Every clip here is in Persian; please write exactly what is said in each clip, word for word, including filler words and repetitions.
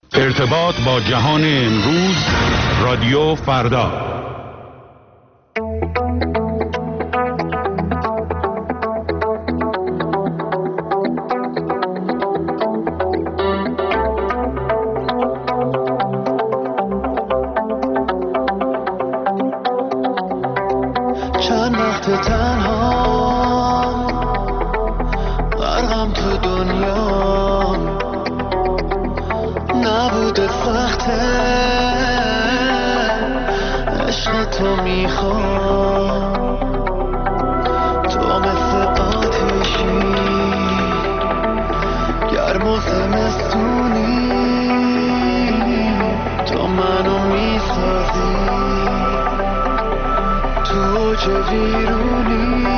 ارتباط با جهان امروز، رادیو فردا. چند وقت تنها غرقم تو دنیا، نبوده سخته عشق تو میخوام، تو مثل آتیشی گرم و زمستونی، تو منو میسازی تو اوج ویرونی.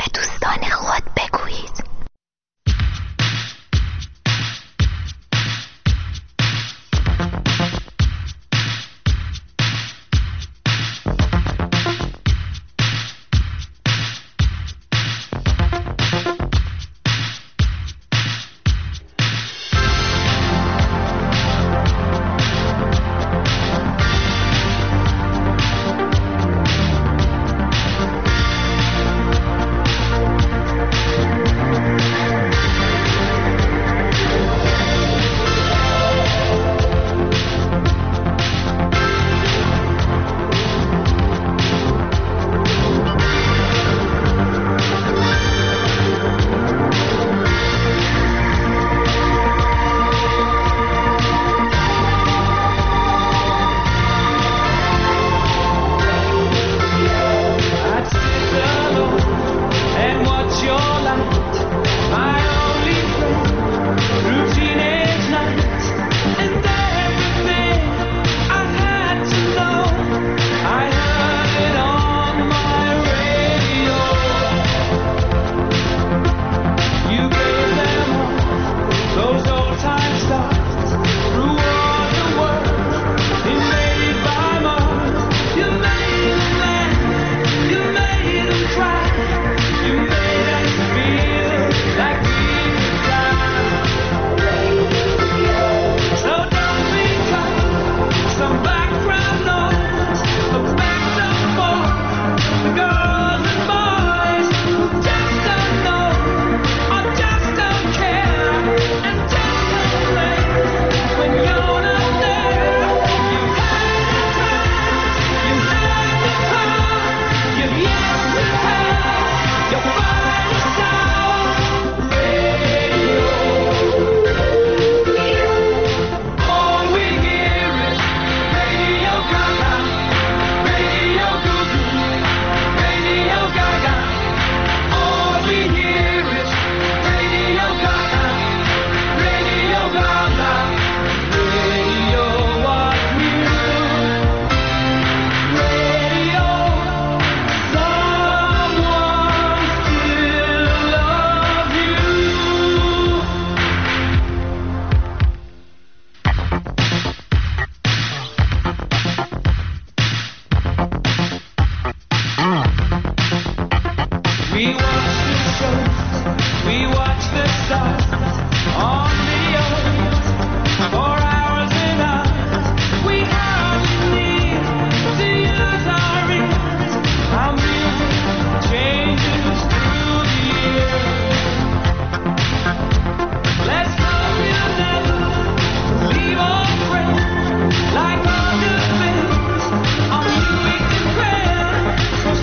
دوستان خود بگویید.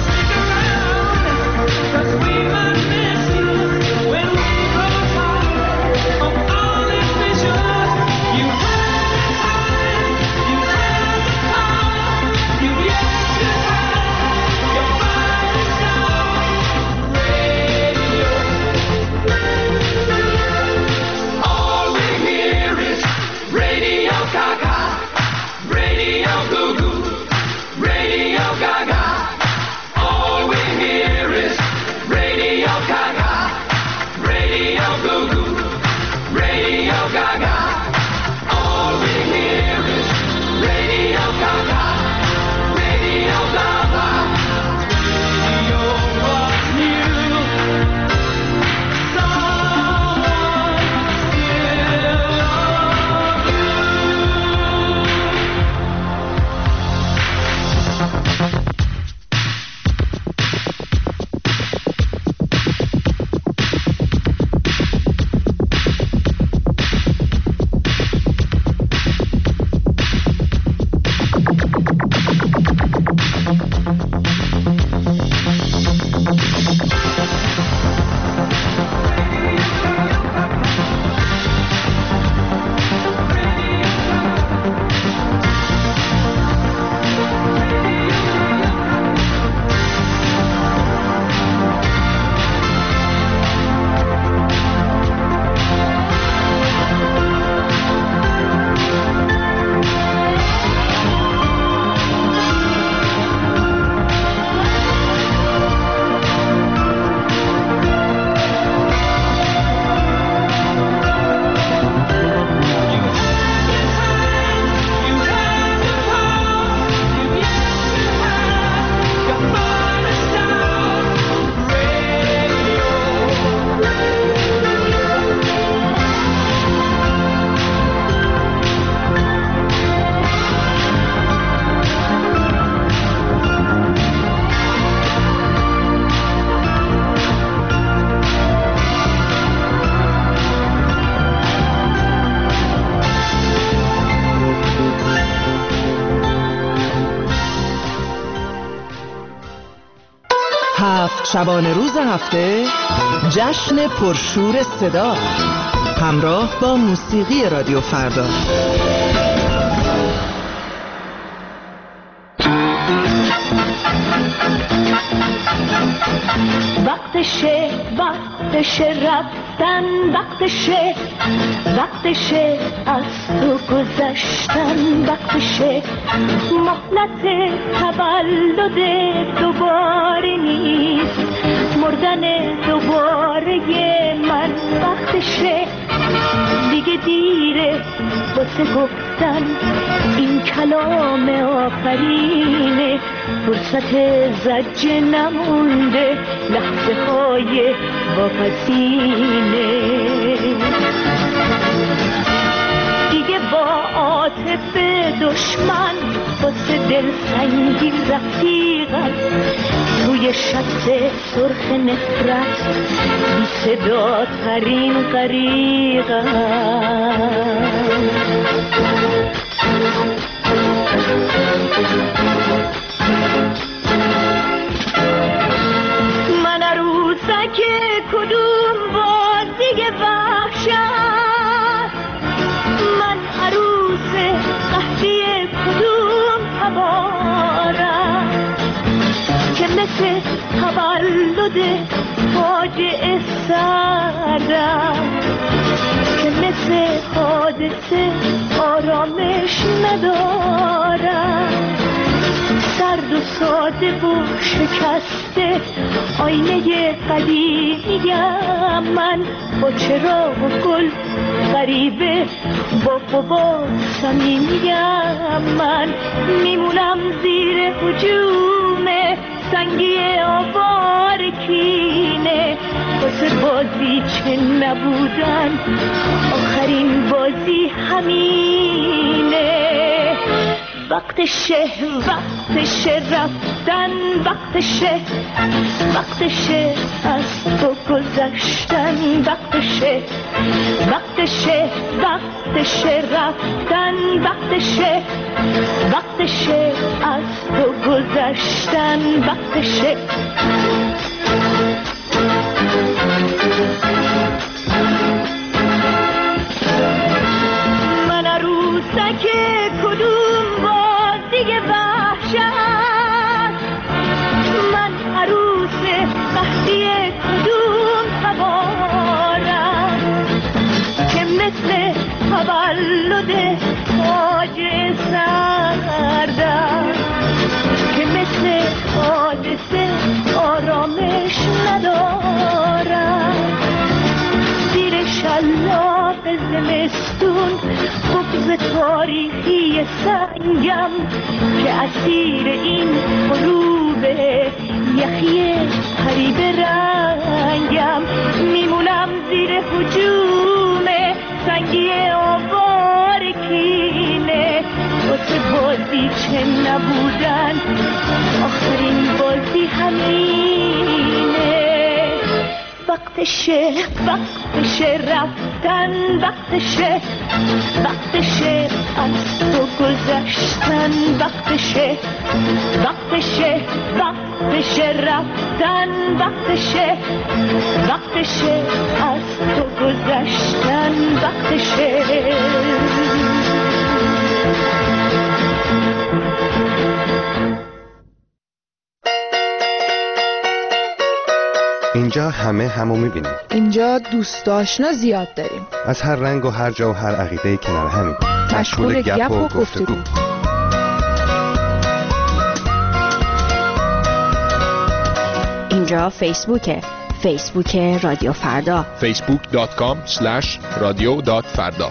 We might miss you when we grow tired. هفت شبانه روز هفته جشن پرشور صدا همراه با موسیقی رادیو فردا. وقتشه وقتشه رفتن، وقتشه وقتشه از تو گذشتن، وقتشه مهلت تولد دوباره نیست، مردن دوباره من، وقتشه دیگه دیره واسه گفتن این کلام آخرینه، فرصت زجه نمونده، لحظه های واپسینه، دیگه با عاطف دشمن واسه دل سنگین رفیقم، توی شط سرخ نفرت بی صدا ترین غریقم. من عروسک کدوم بازی وحشت، من عروس قهدی کدوم تبارم که مثل تولد فاجعه سردم، که مثل حادثه آرامش ندارم، سرد و ساده و شکسته آینه قدیمیم من، با چراغ و گل غریبه با بابا صمیمیم من، میمونم زیر هجوم سنگی آوار کینه، واسه بازی چه نبودن آخرین بازی همینه، وقتشه وقتشه رفتن، وقتشه وقتشه از تو گذشتن، وقتشه وقتشه وقتشه رفتن، وقتشه وقتشه از تو گذشتن، وقتشه. من عروسک کدوم بازی وحشت، من عروس قهدی کدوم تبارم که مثل تولد فاجعه سردم، که مثل حادثه آرامش ندارم، زیر شلاق زمستون بغض تاریخی سنگم که اسیر این غروب یخی قریب رنگم، میمونم زیر هجوم سنگی آوار کینه، واسه بازی چه نبودن آخرین بازی همینه، وقتشه وقتشه رفتن، وقتشه وقتشه از تو گذشتن، وقتشه وقتشه وقتشه رفتن، وقتشه وقتشه از تو گذشتن، وقتشه. اینجا همه همو میبینیم. اینجا دوست آشنا زیاد داریم. از هر رنگ و هر جا و هر عقیده کنار همین. مشغول گپ و گفتگو. اینجا فیسبوکه. فیسبوک رادیو فردا. فیسبوک دات کام اسلش رادیو دات فردا.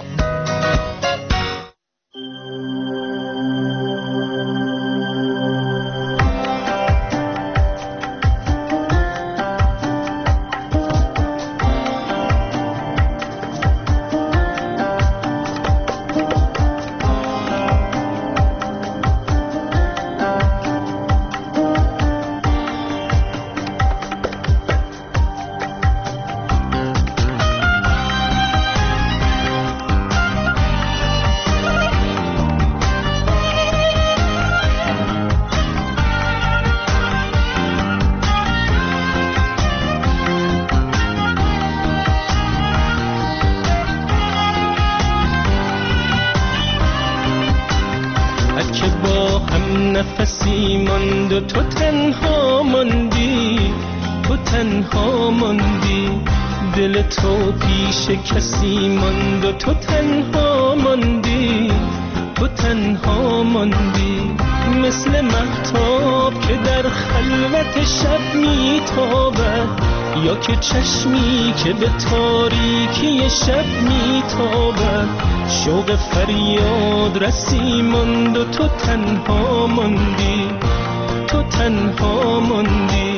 تو تنها ماندی، تو تنها ماندی، دل تو پیش کسی ماند و تو تنها ماندی، تو تنها ماندی. مثل مهتاب که در خلوت شب میتابد، یا که چشمی که به تاریکی شب میتابد، شوق فریاد رسی ماند و تو تنها ماندی، تو تنها ماندی.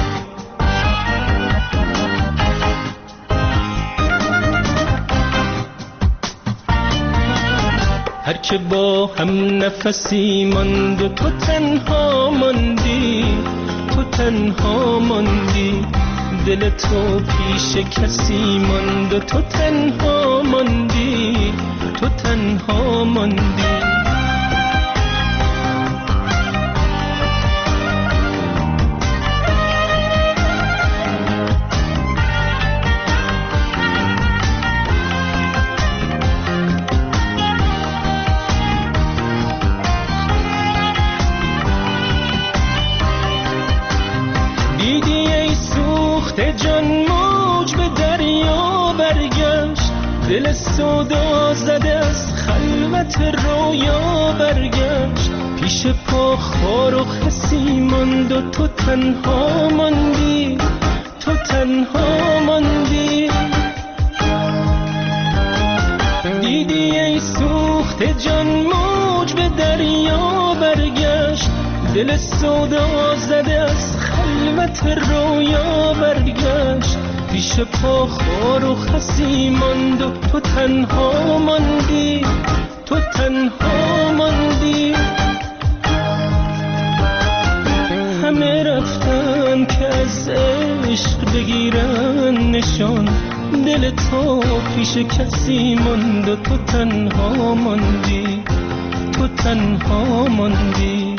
هر که با هم نفسی ماند و تو تنها ماندی، تو تنها ماندی، دل تو پیش کسی ماند و تو تنها ماندی، تو تنها ماندی. جان موج به دریا برگشت، دل سودا زده از خلوت رویا برگشت. پیش پا خار و خسی ماند و تو تنها ماندی، تو تنها ماندی. دیدی ای سوخته جان موج به دریا برگشت، دل سودا زده از خلوت رویا برگشت. پیش پا خار و خسی ماند و تو تنها ماندی، تو تنها ماندی. همه رفتن که از عشق بگیرن نشان، دل تو پیش کسی ماند و تو تنها ماندی، تو تنها ماندی.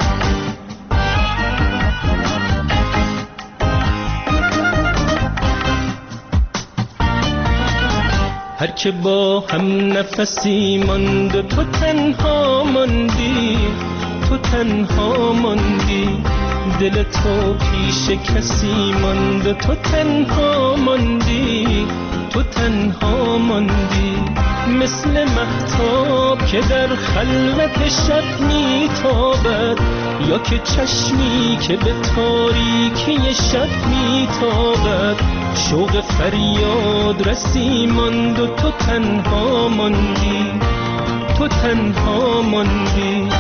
هر که با هم نفسی ماند و تو تنها ماندی، تو تنها ماندی، دل تو پیش کسی ماند و تو تنها ماندی، تو تنها ماندی. مثل مهتاب که در خلوت شب میتابد، یا که چشمی که به تاریکی شب میتابد، شوق فریاد رسی ماند و تو تنها ماندی، تو تنها ماندی.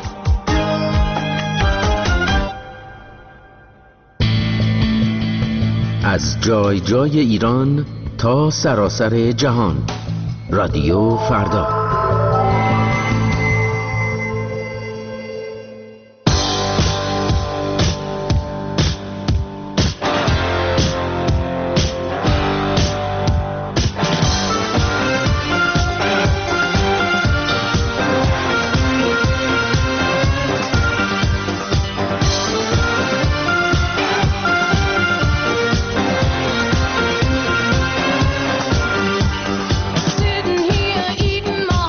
از جای جای ایران تا سراسر جهان، رادیو فردا. Sitting here eating my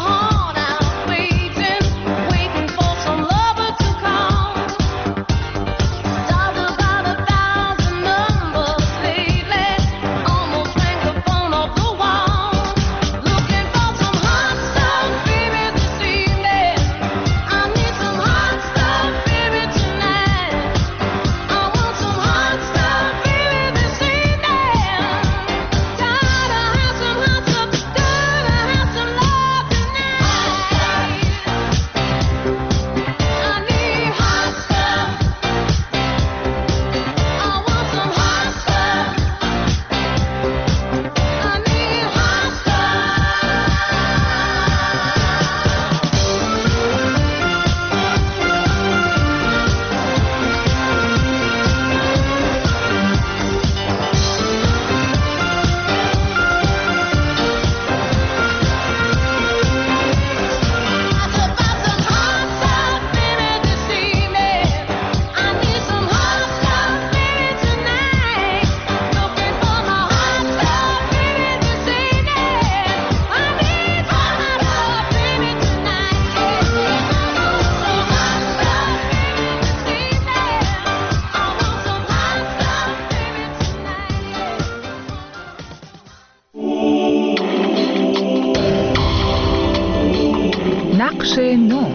بخش نو.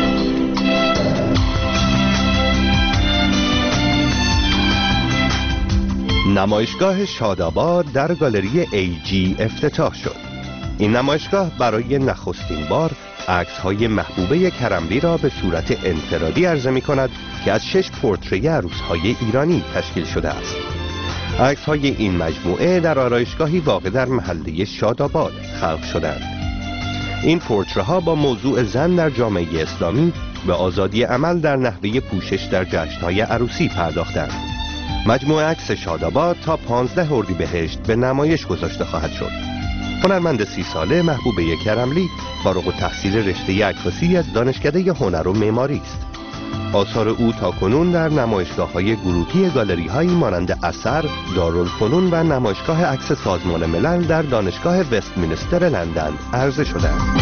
نمایشگاه شاداباد در گالری ای جی افتتاح شد. این نمایشگاه برای نخستین بار عکس‌های محبوبه کرملی را به صورت انفرادی عرضه می‌کند که از شش پورتری عروس‌های ایرانی تشکیل شده است. عکس‌های این مجموعه در آرایشگاهی واقع در محله شاداباد خلق شدند. این پورتره‌ها با موضوع زن در جامعه اسلامی و آزادی عمل در نحوه پوشش در جشن‌های عروسی پرداختند. مجموعه عکس شاداباد تا پانزده اردیبهشت به نمایش گذاشته خواهد شد. هنرمند سی ساله محبوبه کرملی فارغ التحصیل رشته عکاسی از دانشکده هنر و معماری است. آثار او تاکنون در نمایشگاه‌های گروهی گالری‌هایی مانند اثر، دارالفنون و نمایشگاه عکس سازمان ملل در دانشگاه وستمینستر لندن عرضه شده است.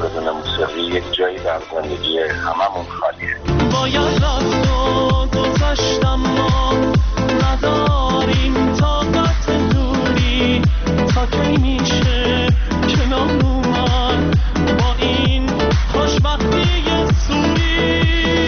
بدون موسیقی یک جایی در زندگی هممون خالیه. باید رفت و گذاشتم ما نداریم طاقت دوری تا کی میشه کنار من با این خوشبختی سوری.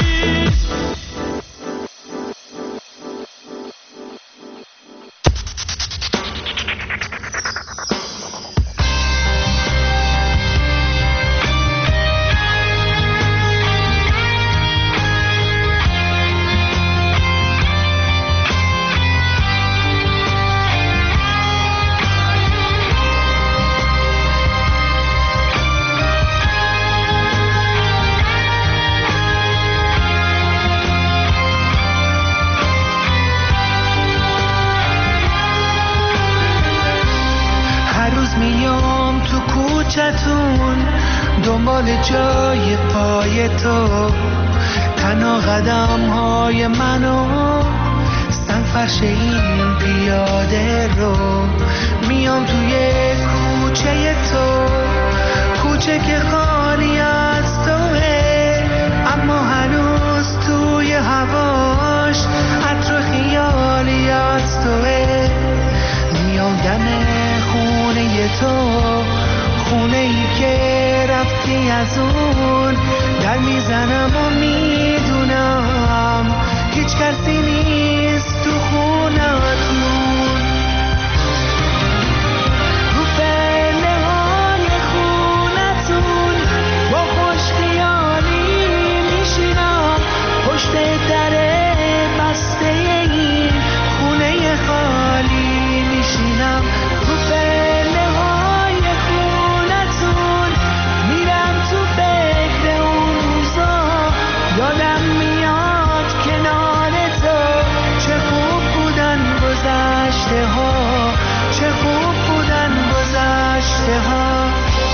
دنبال جای پای تو تنها قدم های منو سنفرش این پیاده رو میام توی کوچه تو، کوچه که خالی از توه اما هنوز توی هواش عطر خیالی از توه. میام دم خونه تو، خونه ای که رفتی از اون در میزنم و میدونم هیچ کسی نیست تو خونتون. رو پله های خونتون با خوش خیالی میشینم، پشت در بسته این خونه خالی میشینم. رو پله های خونتون میرم تو فکر اون روزا، یادم میاد کنار تو چه خوب بودن گذشته ها، چه خوب بودن گذشته ها.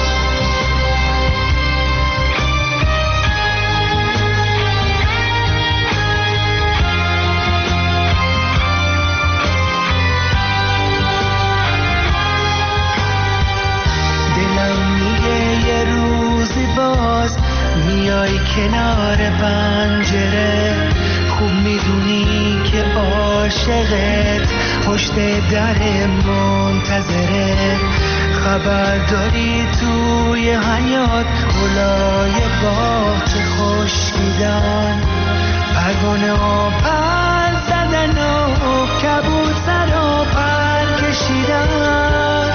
باز میای کنار پنجره، خوب میدونی که عاشقت پشت در منتظره. خبر داری توی حیات گلای باغ چه خشکیدن، پروانه ها پر زدن و کبوتر ها پر کشیدن.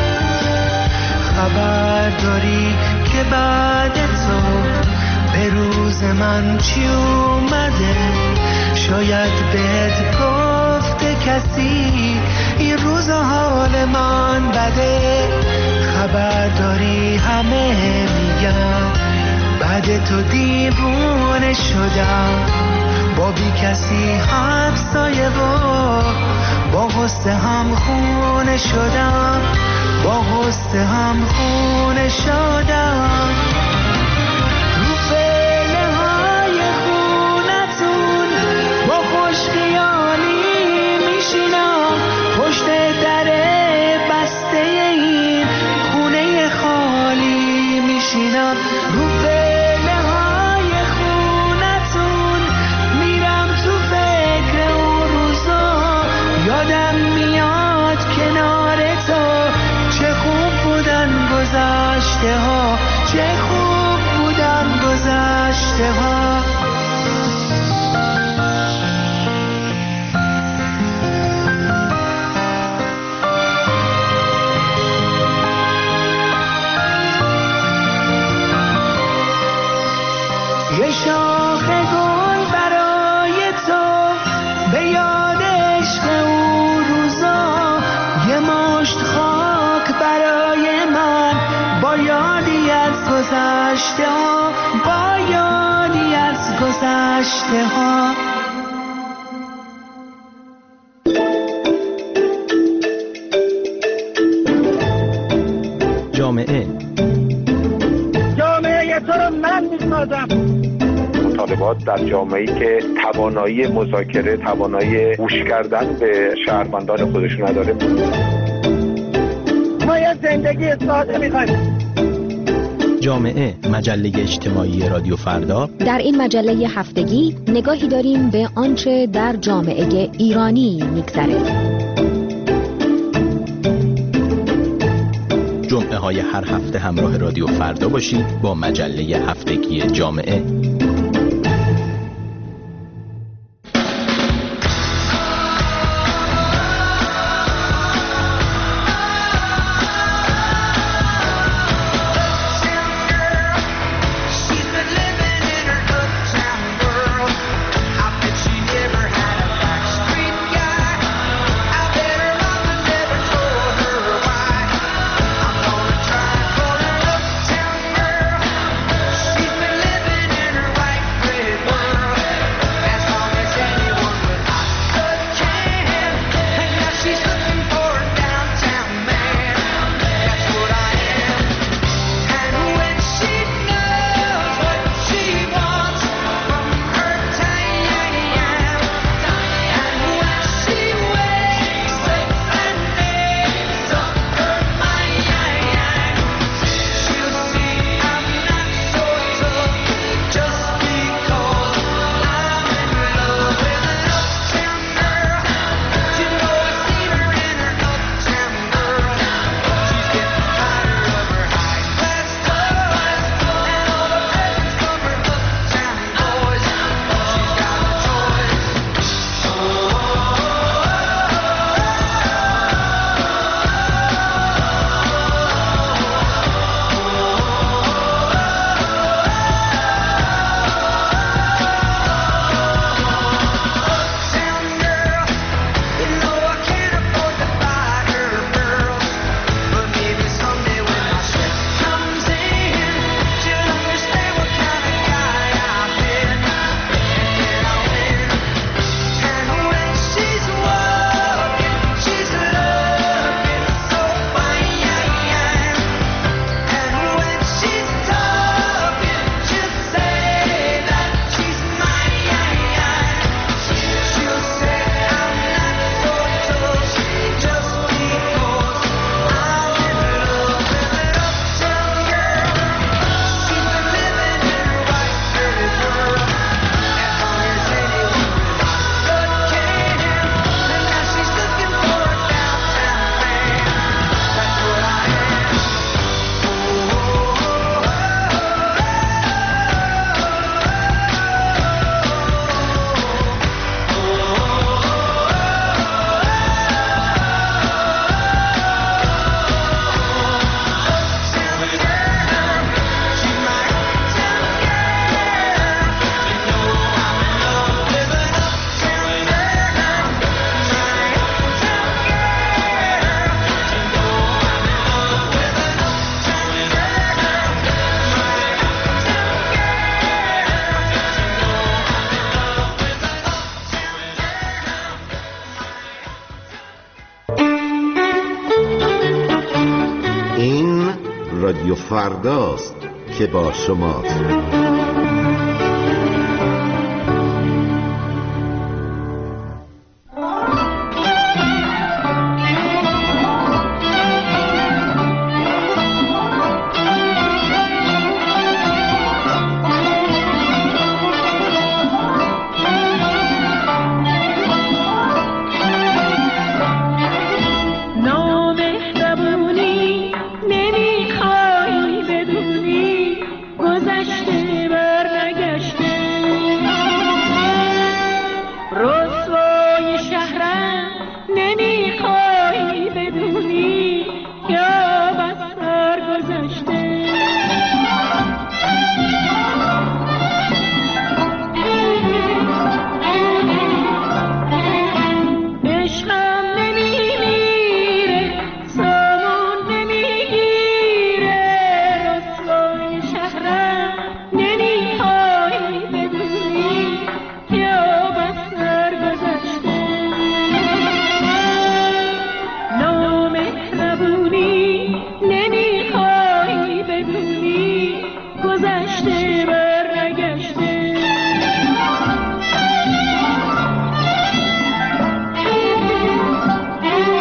خبر داری که بعد تو به روز من چی اومده، شاید بهت گفته کسی این روز حال من بده. خبر داری همه میگن بعد تو دیوونه شدم، با بی کسی همسایه و با غصه هم خونه شدم، با غصه هم خونه شدم. رو پله های خونتون با خوش خیالی میشینم، پشت در بسته این خونه خالی میشینم. رو پله های خونتون میرم تو فکر اون روزا، یادم میاد کنار تو چه خوب بودن گذشته ها، چه خوب بودن گذشته ها. یه شاخ گل برای تو به یاد عشق اون روزا، یه مشت خاک برای من با یادی از گذشته ها، با یادی از گذشته ها. جامعه جامعه تو رو من میسازم. مطالبات در جامعه‌ای که توانایی مذاکره، توانایی گوش کردن به شهروندان خودشون نداره. ما یه زندگی ساده میخوایم، جامعه، مجله اجتماعی رادیو فردا. در این مجله هفتگی نگاهی داریم به آنچه در جامعه ایرانی می‌گذره. جمعه های هر هفته همراه رادیو فردا باشید با مجله هفتگی جامعه. رادیو فرداست که با شماست.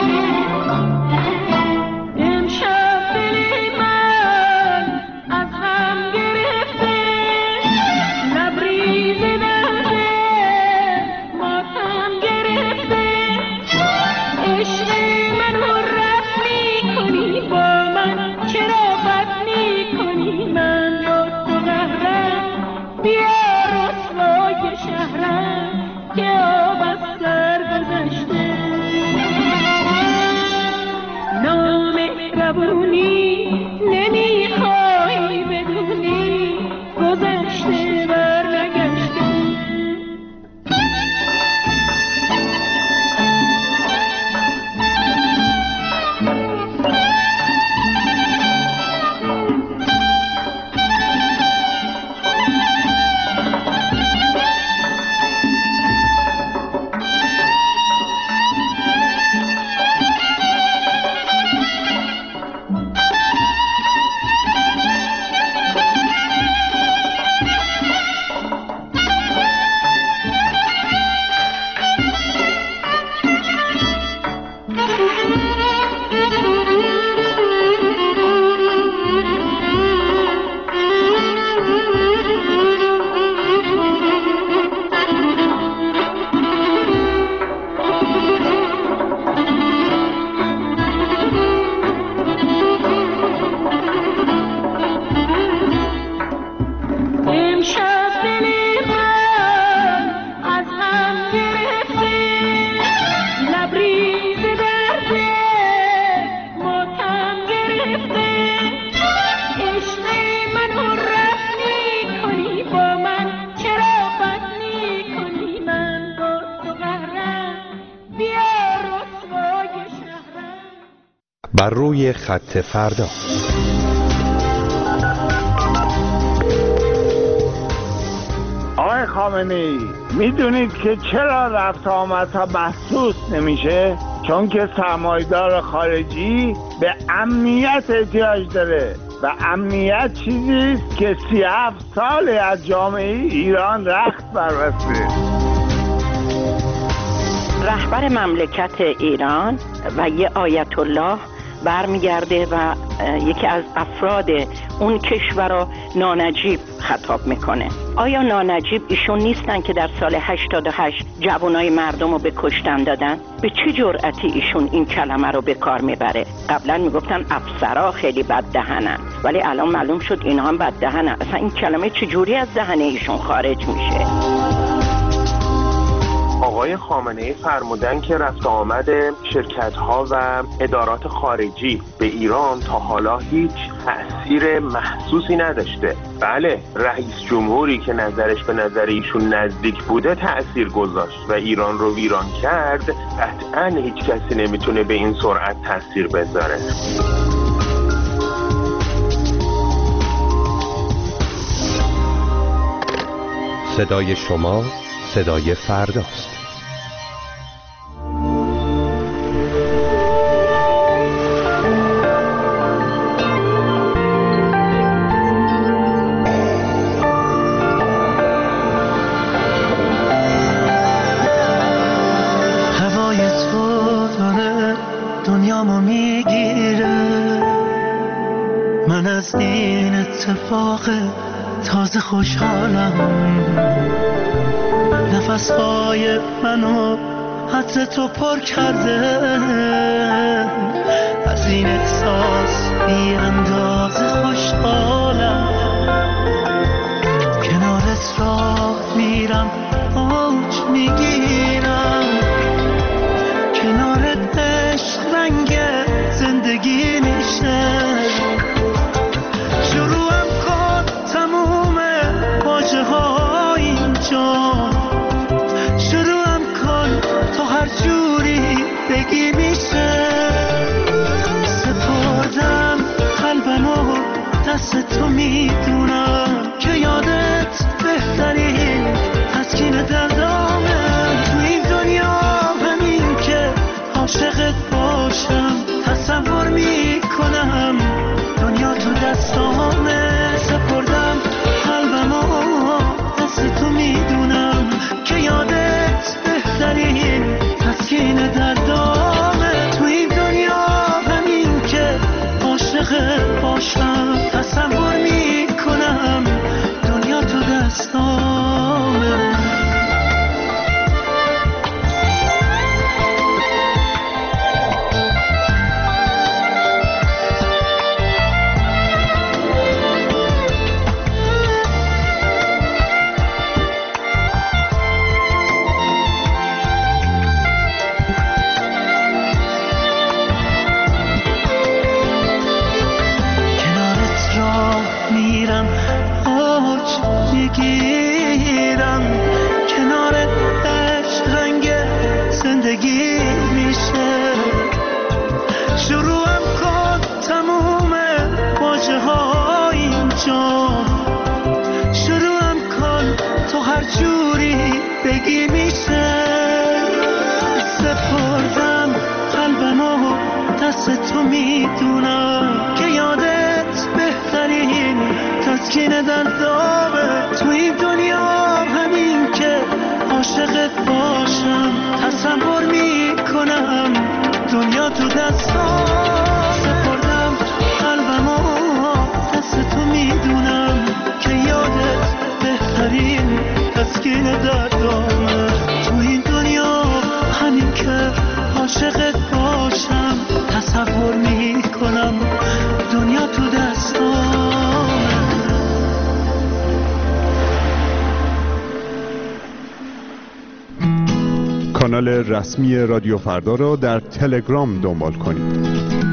از بر روی خط فردا. آقای خامنه‌ای، میدونید که چرا رفت آمدها محسوس نمیشه؟ چون که سرمایه‌دار خارجی به امنیت احتیاج داره و امنیت چیزیست که سی و هفت سال از جامعه ایران رخت بربسته. رهبر مملکت ایران و یه آیت الله برمیگرده و یکی از افراد اون کشور رو نانجیب خطاب میکنه. آیا نانجیب ایشون نیستن که در سال هشتاد و هشت جوانای مردم رو به کشتن دادن؟ به چه جرأتی ایشون این کلمه رو به کار میبره؟ قبلا میگفتن افسرها خیلی بد دهنن، ولی الان معلوم شد اینا هم بد دهنن. اصلا این کلمه چجوری از دهن ایشون خارج میشه؟ آقای خامنه‌ای فرمودن که رفت آمد شرکت‌ها و ادارات خارجی به ایران تا حالا هیچ تأثیر محسوسی نداشته. بله، رئیس جمهوری که نظرش به نظر ایشون نزدیک بوده تأثیر گذاشت و ایران رو ویران کرد. قطعاً هیچ کسی نمیتونه به این سرعت تأثیر بذاره. صدای شما صدای فرداست. هوای تو داره دنیامو میگیره، من از این اتفاق تازه خوشحالم. نفسهای منو حتی تو پر کرده، از این احساس بی اندازه خوشحالم. کنارت راه میرم اوج میگیرم، کنارت عشق رنگ زندگی میشه. شروعم کن تموم واژه ها اینجا، شروعم کن تو هر جوری بگی میشه. سپردم قلبمو دست تو، میدونم که یادت بهترین تسکین دردامه. تو این دنیا همین که عاشقت باشم، تصور میکنم دنیا تو دستامه. سپردم قلبمو دست تو، میدونم که یادت بهترین تسکین دردامه. تو این دنیا همین که عاشقت باشم، تصور میکنم دنیا تو دستامه. تو میدونم که یادت بهترین تسکین دردامه. تو این دنیا همین که عاشقت باشم، تصور میکنم دنیا تو دستام. سپردم قلبمو دست تو، میدونم که یادت بهترین تسکین دردامه. تو این دنیا همین که عاشقت باشم، تصور میکنم دنیا تو دستام. کانال رسمی رادیو فردا را در تلگرام دنبال کنید.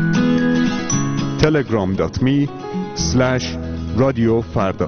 تلگرام دات می اسلش رادیو فردا.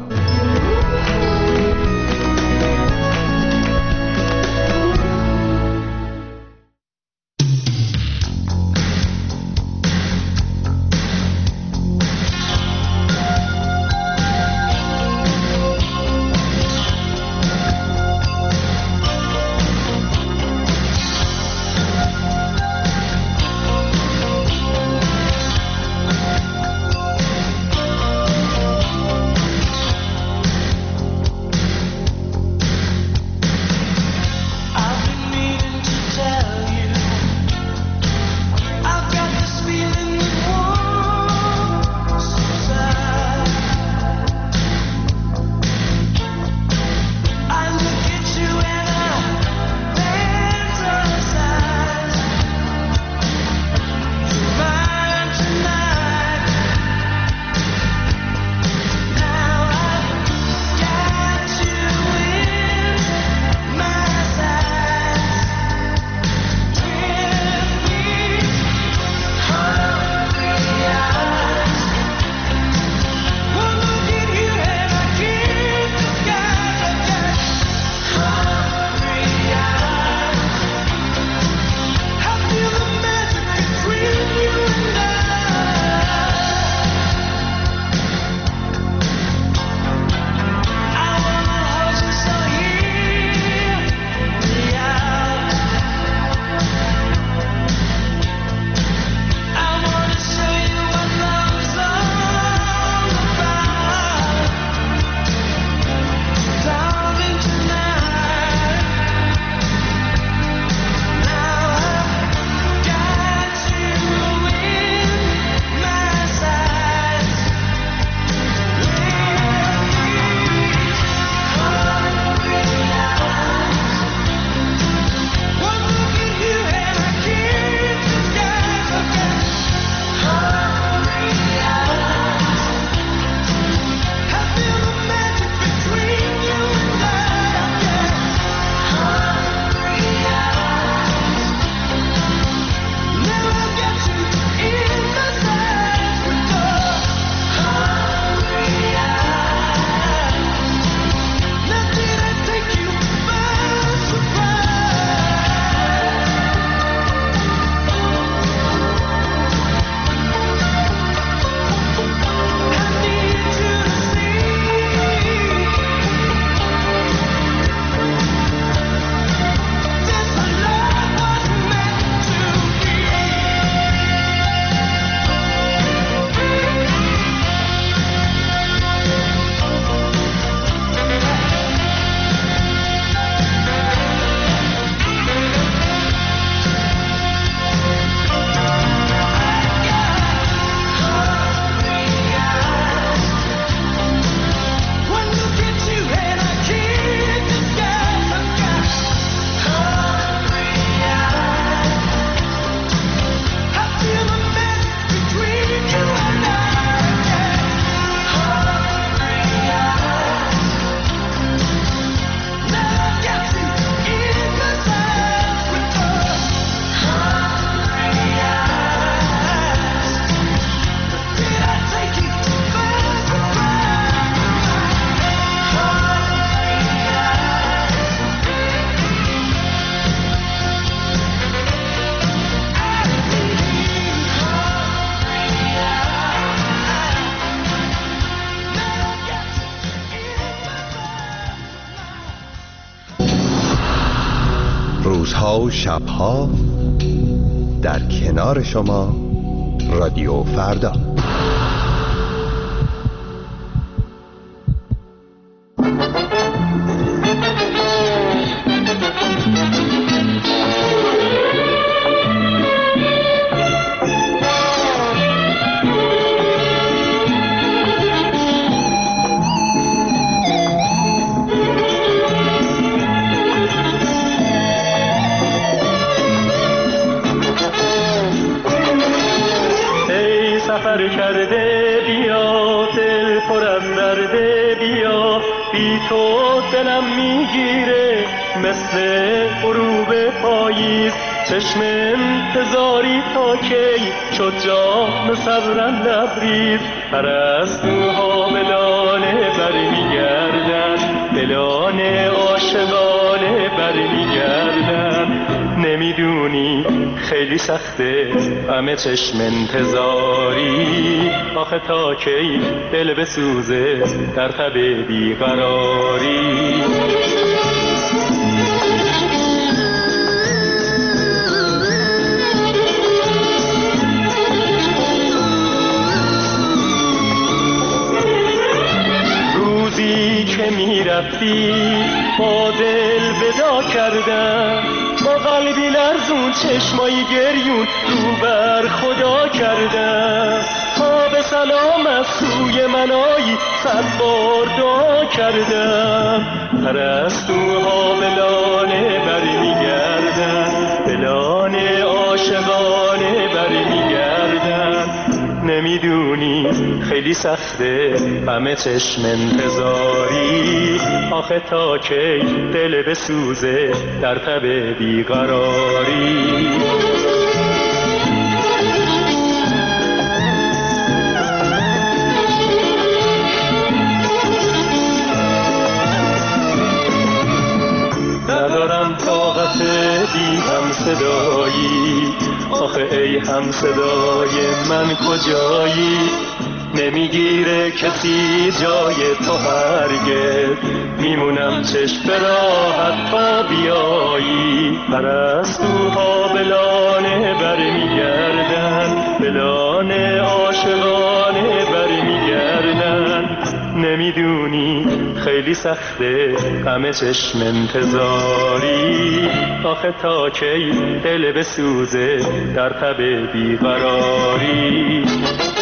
روزها و شبها در کنار شما رادیو فردا. سفر کرده بیا، دل پر از درده بیا، بی تو دلم میگیره مثل غروب پاییز. چشم انتظاری تا کی شد جام صبرم لبریز. پرستوها بلانه برمیگردن، بلانه عاشقانه برمیگردن. نمیدونی خیلی سخته همه چشم انتظاری، آخه تا کی دل بسوزه در تب بیقراری. روزی که میرفتی با دل ودا کردم، با قلبی لرزون چشمایی گریون رو بر خدا کردم. تا به سلام از سوی منایی صد بار دعا کردم. پرستوها بلانه برمیگردن، بلانه عاشقانه برمیگردن. نمیدونی خیلی سخته همه چشم انتظاری، آخه تا کی دل بسوزه در تب بیقراری. ندارم طاقت بی هم صدایی، آخه ای هم صدای من کجایی؟ نمیگیره کسی جای تو هرگز، میمونم چشم راحت تا بیایی. پرستوها بلانه برمیگردن، بلانه عاشقانه برمیگردن. نمیدونی خیلی سخته همه چشم انتظاری، آخه تا کی دل بسوزه در تب بیقراری.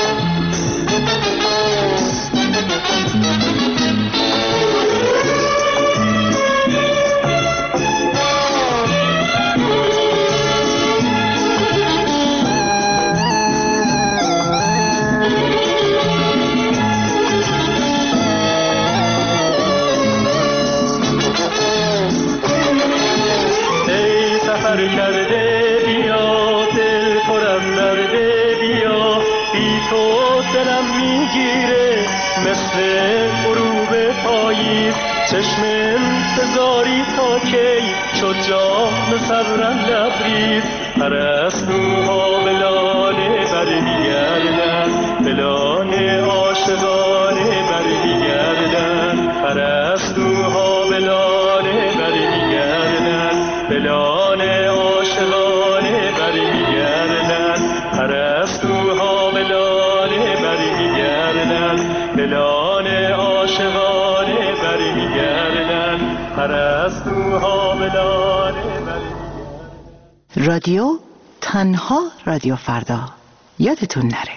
سفر کرده بیا، دل پر از درده بیا، بی تو دلم میگیره مثل غروب پاییز. چشم انتظاری تا کی شد جام صبرم لبریز. پرستوها بلانه برمیگردن، بلانه عاشقانه برمیگردن. پرستوها بلانه برمیگردن، بلانه عاشقانه برمیگردن. پرستوها بلانه برمیگردن، بلانه عاشقانه برمیگردن. پرستوها بلانه برمیگردن. رادیو تنها رادیو فردا، یادتون نره.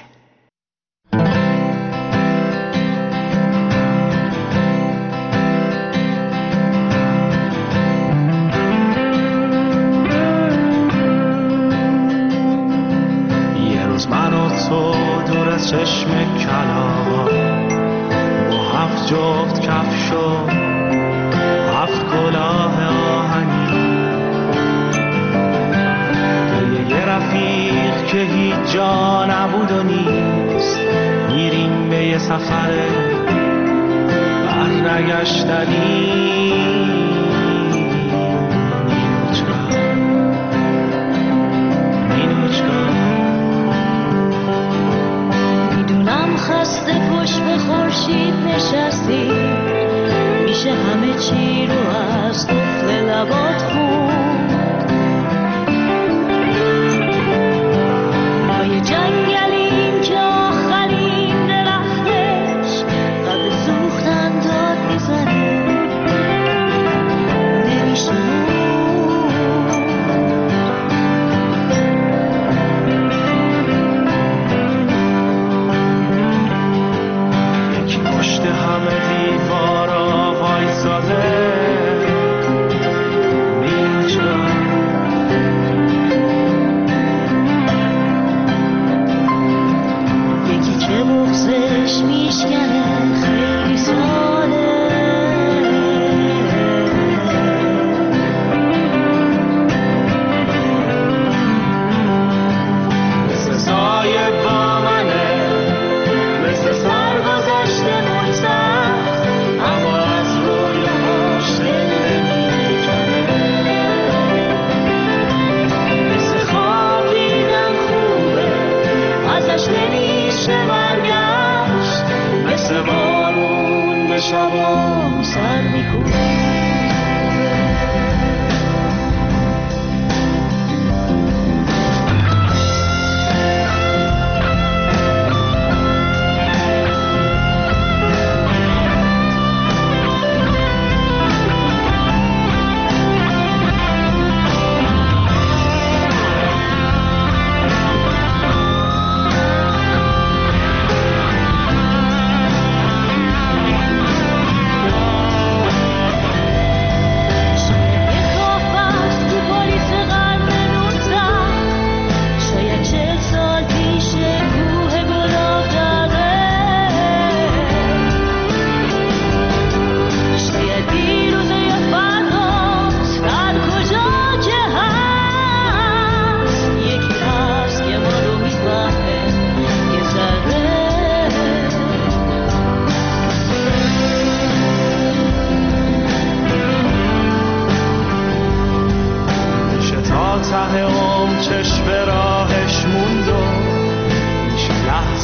من و تو دور از چشم کلاغا، با هفت جفت کفش و هفت کلاه آهنی، به یه رفیق که هیچ جا نبود و نیست، میریم به یه سفر برنگشتنی. خسته پشت به خورشید نشستی، میشه همه چی رو از قفل لبات خون.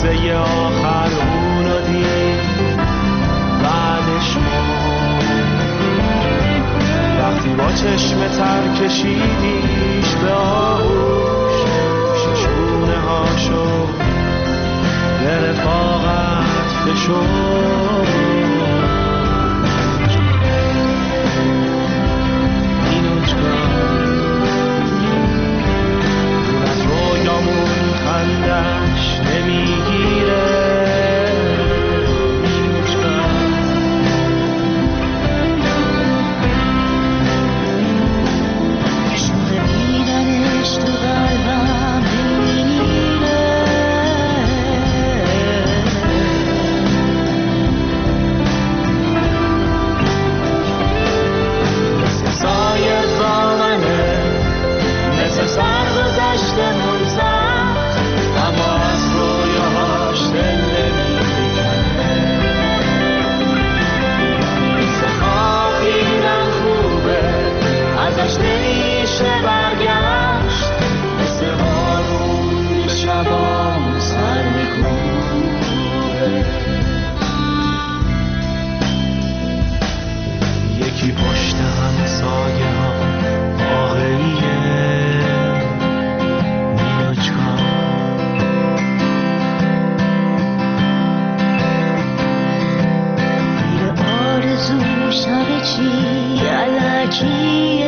لحظه آخر اونو دید، بعدش وقتی با چشم تر کشیدیش به آغوش، ششونه هاشو به رفاقت فشرد. اینوچکا دور از رویامون خندش نمیگیره. شب چی علکی